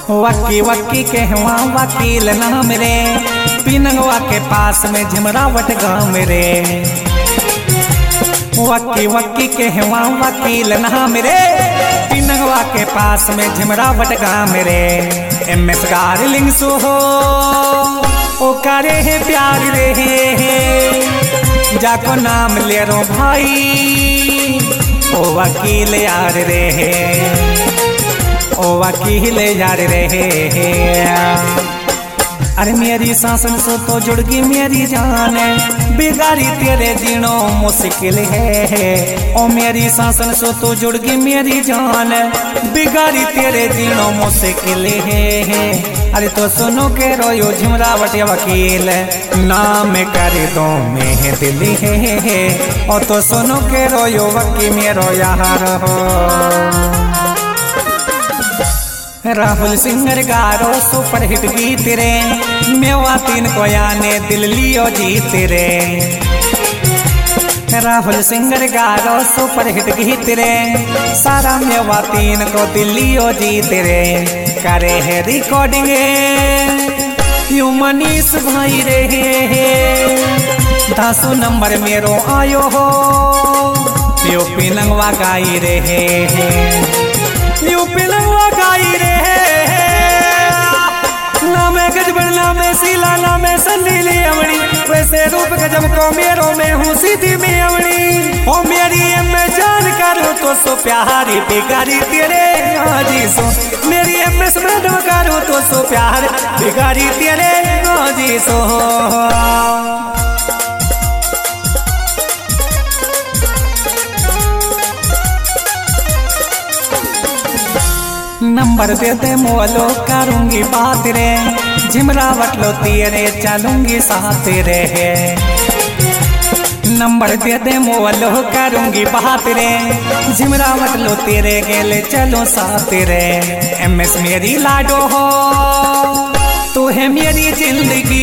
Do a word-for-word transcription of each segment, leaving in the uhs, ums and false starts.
वक्की वक्की कहवा वकील नाम रे, पिनंगवा के पास में झिमरावट गाँव रे। वक्की वक्की कहवा वकील नाम रे, पिनंगवा के पास में झिमरावट गाँव रे। एम एस डार्लिंग सो हो ओ करे है प्यार रे, जाको नाम ले रो भाई ओ वकील यार रे, ओ वकील यार रे। अरे मेरी सांसन सो तो जुड़गी मेरी जान, बिगाड़ी तेरे जीनो मुश्किल है। ओ मेरी सांसन सो तो जुड़गी मेरी जान, बिगाड़ी तेरे जीनो मुश्किल है। अरे तो सुनो के रोयो झिमरावट वकील, नाम कर दो में दिल है। ओ तो सुनो के रोयो वकील मेरो यार हो। राहुल सिंगर गारो सुपर हिट गीत रे, मेवा तीन को याने दिल लियो जीत रे। राहुल सिंगर गारो सुपर हिट गीत रे, सारा मेवा तीन को दिल लियो जीत रे। करे है रिकॉर्डिंग यू मनीष भाई रे, दसो नंबर मेरो आयो हो यूपी लंगवा गाई रे, यूपी लंगवा गाई रे। नामे गजबन नामे सीला नामे संदीली अमड़ी, वैसे रूप गजब को मेरो में हूँ सीधी में अमड़ी। ओ मेरी एम में जान करो तो सो प्यारी बिगाड़ी तेरे आजी सो, मेरी एम एस मैडम करो तो सो प्यार बिगाड़ी तेरे आजी सो। नंबर दे दे मोलो करूंगी बात रे, झिमरावट लो तेरे चलूंगी साथ रे। नंबर दे दे मोलो करूंगी बात रे, झिमरावट लो तेरे गेले चलो साथ रे। एम एस मेरी लाडो हो तू है मेरी जिंदगी,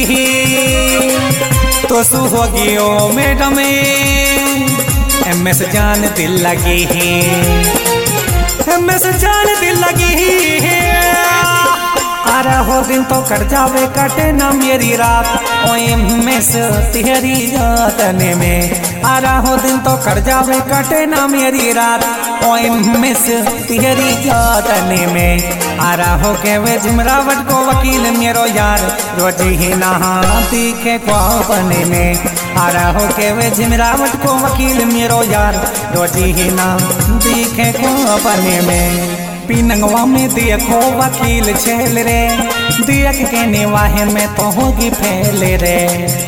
तो सुहोगी ओ मैडम एम एस जान दिल लगी है, एम एस जान दिल लगी है। अरे हो दिन तो कट जावे कटे ना मेरी रात, ओ एम एस तेरी यादने में। अरे हो दिन तो कट जावे कटे ना मेरी रात, ओ एम एस तेरी यादने में। अरे हो के वे झिमरावट को वकील मेरो यार, रोजी ही नहा दिखे ख्वाबने में। अरे हो के वे झिमरावट को वकील मेरो यार, रोजी ही ना दिखे ख्वाबने में। पिनंगवा में देखो वकील छेल रे, देख के निवाहे में तो होगी फैल रे।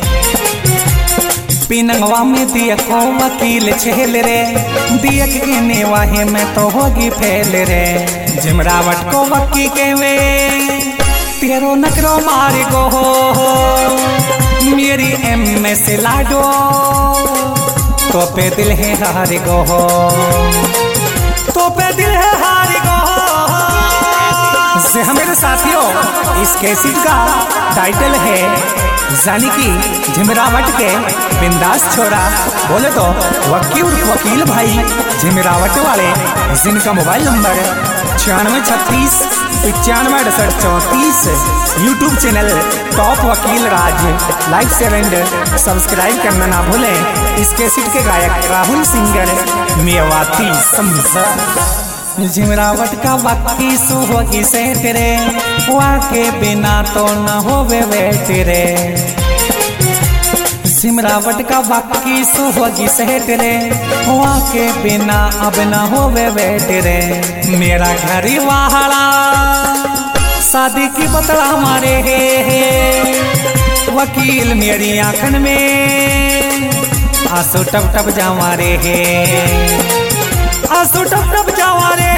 पिनंगवा में देखो वकील छेल रे, देख के निवाहे में तो होगी फैल रे। झिमरावट को वकी के वे तेरो नकरो मार गो हो, मेरी एम एस लाडो तो पे दिल है हार गो हो, तो पे दिल है हार गो। मेरे साथियों इस कैसेट का टाइटल है जानी की झिमरावट के बिंदास छोरा। बोले तो वकील वकील भाई झिमरावट वाले, जिनका मोबाइल नंबर छियानवे छत्तीस पचानवे अड़सठ चौंतीस। YouTube channel top Vakil Raj, like share and subscribe करना ना भूलें। इस कैसेट के गायक राहुल सिंगर मेवाती समझा। झिमरावट का वक्की सुहोगी से तेरे, वाके बिना तो न होवे वे तेरे। झिमरावट का वक्की सुहोगी से तेरे, वाके बिना अब न होवे वे तेरे। मेरा घरी वाहड़ा शादी की बतला मारे है, वकील मेरी आंखन में आंसू टप टप जा मारे है, आंसू टप टप जावा रे।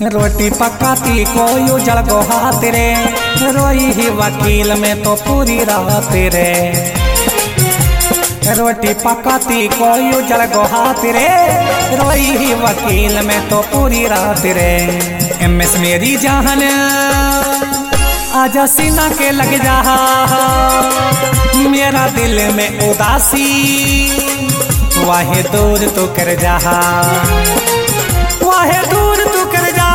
रोटी पकाती कोई उजड़ गो हाथ रे, रोई ही वकील में तो पूरी रात रे। रोटी पकाती कोई उजड़ गो हाथ रे, रोई ही वकील में तो पूरी रात रे। एम एस मेरी जान आजा सीना के लग जा, मेरा दिल में उदासी वाहे दूर तो कर जा, वाहे दूर तो कर जा।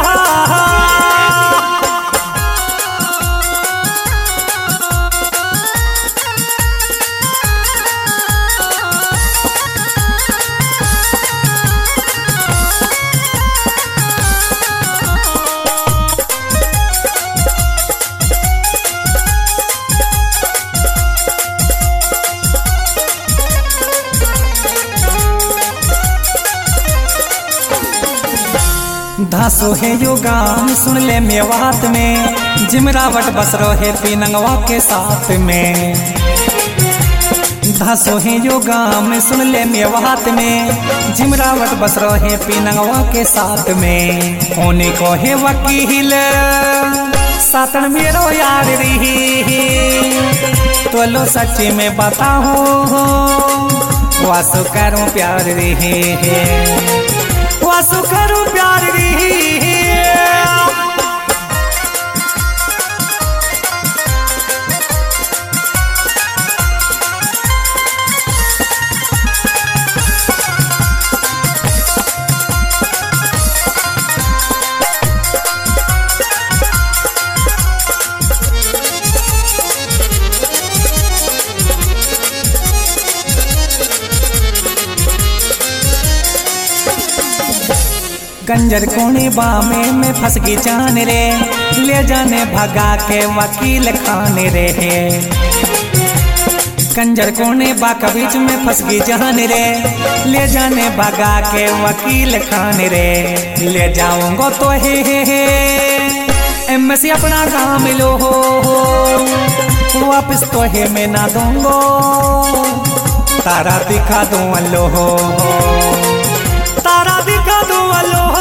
धासो है यो गान सुन ले मेवात में, जिमरावट बस रहे पीनंगवा के साथ में। धासो है यो गान सुन ले मेवात में, जिमरावट बस रहे पीनंगवा के साथ में। होने को है वकील सातन मेरो यार रही, तो लो सच्ची में बताओ वासु करूं प्यार रही, वासु करूं प्यार रही। कंजर कोने बामे में फंस गई जान रे, ले जाने भगा के वकील खाने रे। कंजर कोने बा के बीच में फंस गई जान रे, ले जाने भगा के वकील खाने रे। ले जाऊंगा तो हे हे हे एम एस अपना काम लो हो, वापस तो हे मैं ना दूंगो, तारा दिखा दूं अल्लो हो, तारा दिखा दूं अल्लो हो।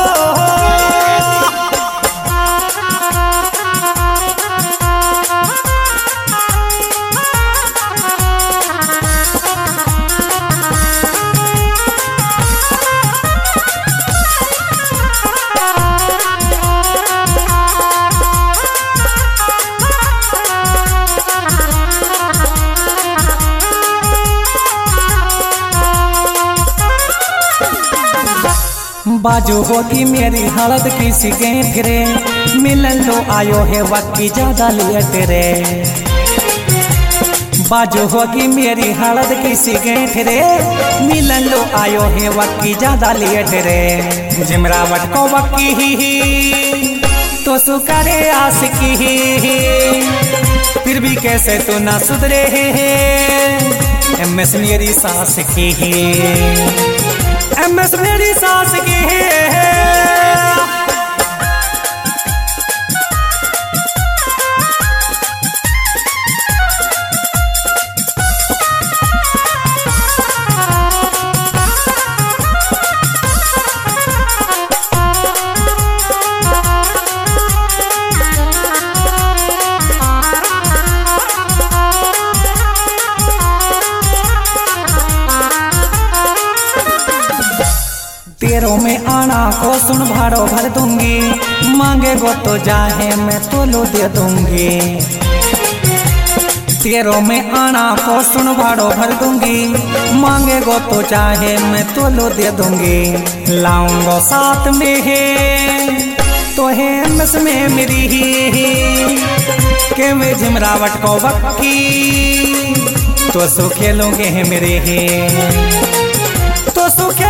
बाजू होगी मेरी हालत किसी के फिरे, मिलन लो आयो है वकी ज्यादा लेट रे। बाजू होगी मेरी हालत किसी के फिरे, मिलन लो आयो है वकी ज्यादा लेट रे। जिमरावट को वकी ही तो सुकरे आशिकी, फिर भी कैसे तू ना सुधरे है। एम एस मेरी सास की ही, एम एस मेरी सास की है। तेरों में आना को सुन भाड़ो भर दूंगी, मांगे गो तो जाहे मैं तो लो दे दूंगी। तेरों में आना को सुन भाड़ो भर दूंगी, मांगे गो तो चाहे मैं तो लो दे दूंगी। लाऊंगा साथ में है तो है एमएस में मेरी ही, के मैं जिमरावट को वक्की तो सो खेलोगे है मेरे ही, तो सो